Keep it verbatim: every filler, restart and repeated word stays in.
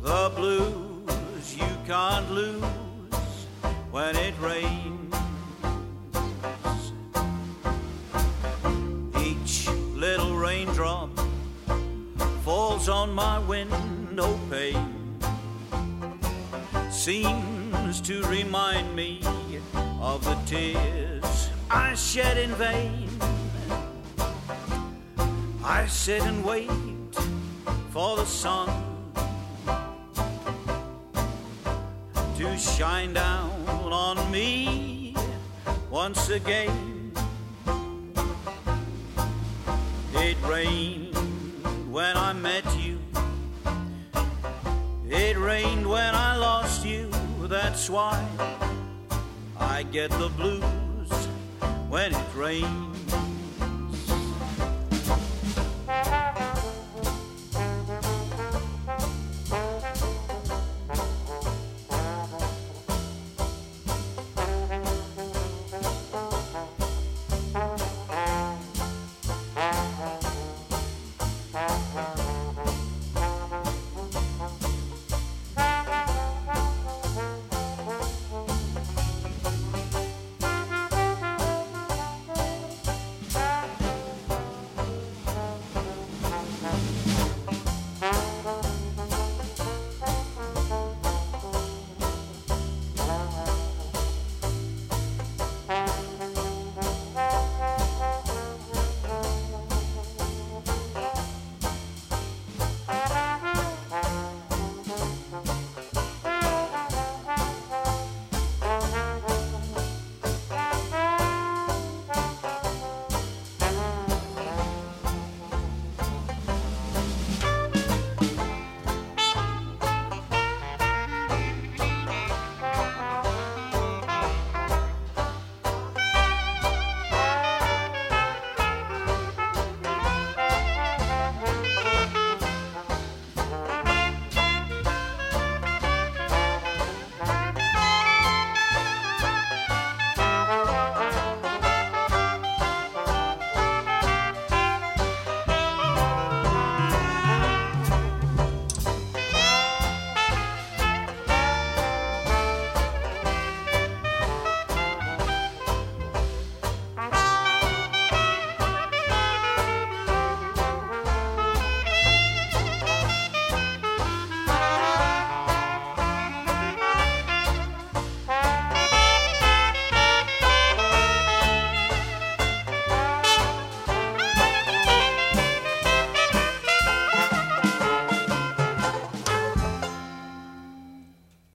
The blues you can't lose when it rains. Each little raindrop falls on my window pane, seems to remind me of the tears I shed in vain. I sit and wait for the sun to shine down on me once again. It rained when I met you, it rained when I lost you. That's why I get the blues when it rains.